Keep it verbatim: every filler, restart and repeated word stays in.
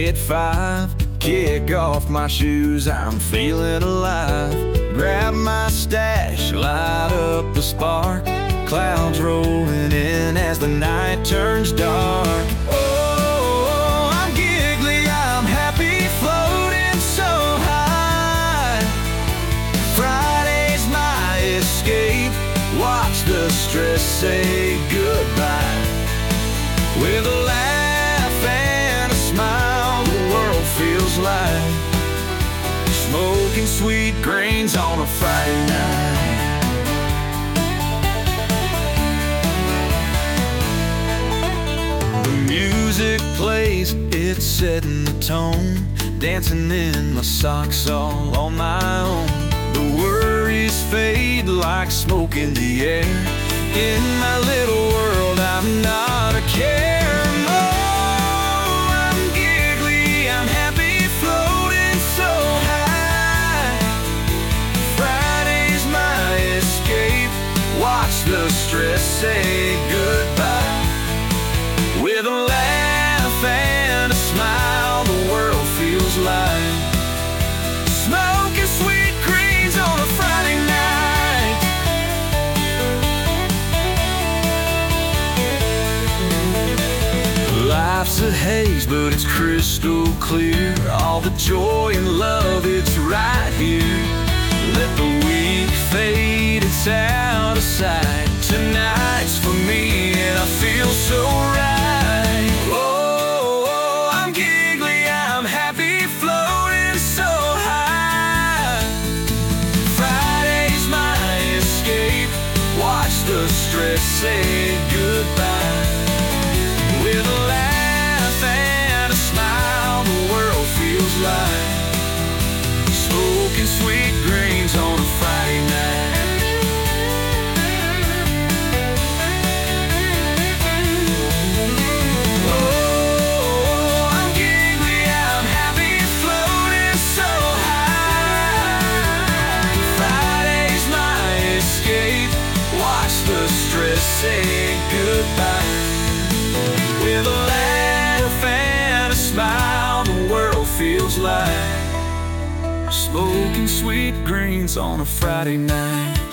at five. Kick off my shoes, I'm feeling alive. Grab my stash, light up the spark. Clouds rolling in as the night turns dark. Oh, I'm giggly, I'm happy, floating so high. Friday's my escape. Watch the stress say goodbye. With a laugh and a smile, the world feels light. Smoking sweet greens on a Friday night. The music plays, it's setting the tone. Dancing in my socks all on my own. The worries fade like smoke in the air. In my little world, I'm not a care. Oh, I'm giggly, I'm happy, floating so high. Friday's my escape. Watch the stress say goodbye. With a laugh and a smile, the world feels light. Smoking sweet greens on a Friday night. Life's a haze, but it's crystal clear. All the joy and love, it's right here. Let the week fade, it's out of sight. Tonight's for me, and I feel so right. Oh, I'm giggly, I'm happy, floating so high. Friday's my escape. Watch the stress say goodbye. With a laugh and a smile, the world feels light. Smoking sweet greens on a Friday night. Oh, I'm giggly, I'm happy, floating so high. Friday's my escape. Watch the stress say goodbye. With a laugh and a smile, the world feels light. Smoking sweet greens on a Friday night.